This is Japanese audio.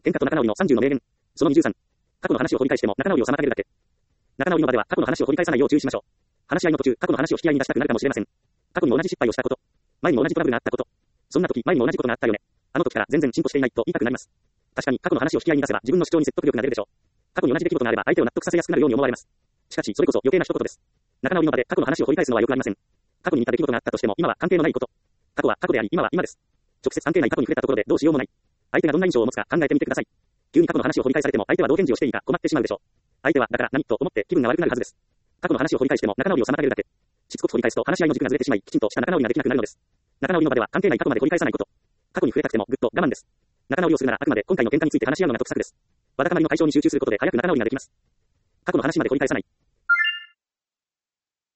喧嘩と仲直りの30の名言。その23。過去の話を掘り返しても仲直りを妨げるだけ。仲直りの場では過去の話を掘り返さないよう注意しましょう。話し合いの途中、過去の話を引き合いに出したくなるかもしれません。過去に同じ失敗をしたこと。前にも同じトラブルがあったこと。そんな時、前にも同じことがあったよね。あの時から全然進歩していないと言いたくなります。確かに過去の話を引き合いに出せば自分の主張に説得力が出るでしょう。過去に同じ出来事があれば相手を納得させやすくなるように思われます。しかし、それこそ余計な一言です。仲直りの場で過去の話を掘り返すのは良くありません。過去に似た出来事があったとしても今は関係のないこと。過去は過去であり、今は今です。直接関係ない過去に触れたところでどうしようもない。相手がどんな印象を持つか考えてみてください。急に過去の話を掘り返されても相手はどう返事をしていいか困ってしまうでしょう。相手はだから何と思って気分が悪くなるはずです。過去の話を掘り返しても仲直りを妨げるだけ。しつこく掘り返すと話し合いの軸がずれてしまい、きちんとした仲直りができなくなるのです。仲直りの場では関係ない過去まで掘り返さないこと。過去に触れたくてもぐっと我慢です。仲直りをするならあくまで今回の喧嘩について話し合うのが得策です。わだかまりの解消に集中することで早く仲直りができます。過去の話まで掘り返さない。